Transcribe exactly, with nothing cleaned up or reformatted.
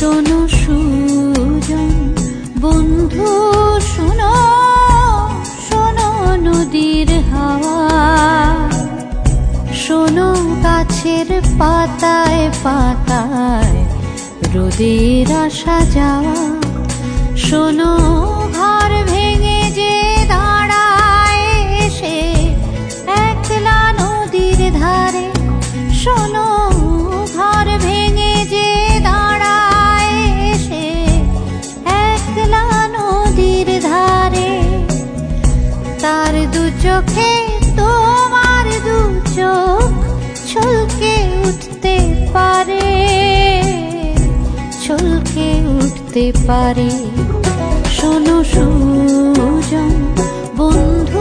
শোনো সুজন বন্ধু শোনো, শোনো নদীর হাওয়া, শোনো গাছের পাতায় পাতায় রোদের আসা যাওয়া, শোনো ঘর ভেঙে যে দাঁড়ায় এসে একলা নদীর ধারে, শোনো ঘর ভেঙে যে দাঁড়ায় এসে একলা নদীর ধারে। তার দু চোখে তোমার দু চোখ ছলকে উঠতে পারে, ছলকে উঠতে পারে। শোনো সুজন বন্ধু